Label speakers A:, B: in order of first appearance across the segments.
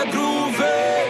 A: é groove.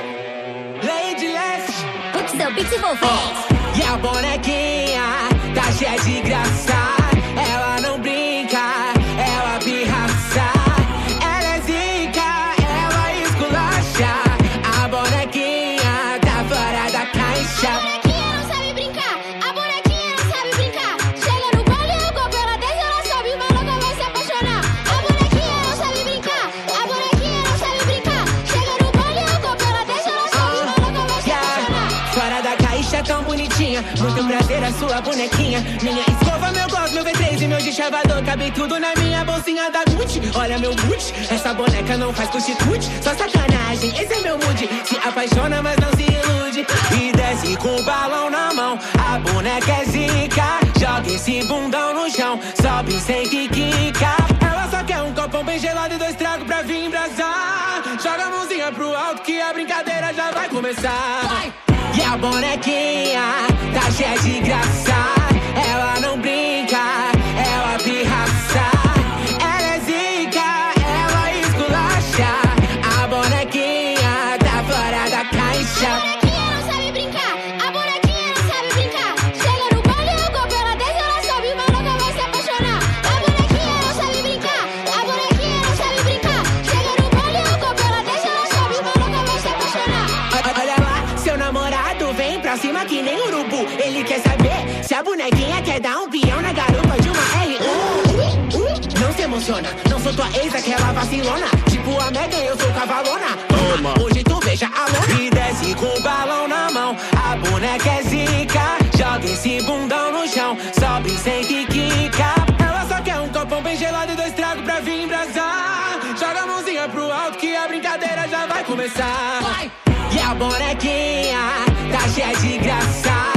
A: Lady Leste,
B: o que seu pix fez?
A: e a bonequinha tá cheia de graça. Ela não brinca, ela pirraça. Ela é zica, ela esculacha. A bonequinha tá fora da caixa.
B: A bonequinha não sabe brincar, a bonequinha não sabe brincar. Chega no baile e o golpe ela desce, ela sobe, o maluco vai se apaixonar. A bonequinha não sabe brincar, a bonequinha não sabe brincar. Chega no baile e o golpe ela desce, ela sobe, o maluco vai se apaixonar.
A: Fora da caixa, tão bonitinha. Muito prazer, a sua bonequinha. Minha escova, meu gloss, meu V3 e meu deschavador. Cabe tudo na minha bolsinha da Gucci. Olha meu boot, essa boneca não faz cuti-cuti. Só sacanagem, esse é meu mood. Se apaixona, mas não se ilude. E desce com o balão na mão. A boneca é zica. Joga esse bundão no chão. Sobe sem que quica. Ela só quer um copão bem gelado e 2 tragos pra vir embrasar. Joga a mãozinha pro alto que a brincadeira já vai começar. Vai! E a bonequinha tá cheia de graça. Ela não brinca, ela pirraça. Ela é zica, ela esculacha. A bonequinha tá fora da caixa.
B: A bonequinha não sabe brincar, a bonequinha não sabe brincar. Chega no baile e o golpe ela desce, ela sobe, o maluco vai se apaixonar. A bonequinha não sabe brincar, a bonequinha não sabe brincar. Chega no baile e o golpe ela desce, ela sobe, o maluco vai se apaixonar.
A: Olha lá, seu namorado vem pra cima que nem urubu. Ele quer saber se a bonequinha quer dar um peão na garupa de uma R1. Não se emociona, não sou tua ex, aquela vacilona. Tipo a Megan, eu sou cavalona. Toma, hoje tu veja a lona. E desce com o balão na mão. A boneca é zica. Joga esse bundão no chão. Sobe sem que quica. Ela só quer um copão bem gelado e 2 tragos pra vir embrasar. Joga a mãozinha pro alto que a brincadeira já vai começar. Vai! E a bonequinha tá cheia de graça.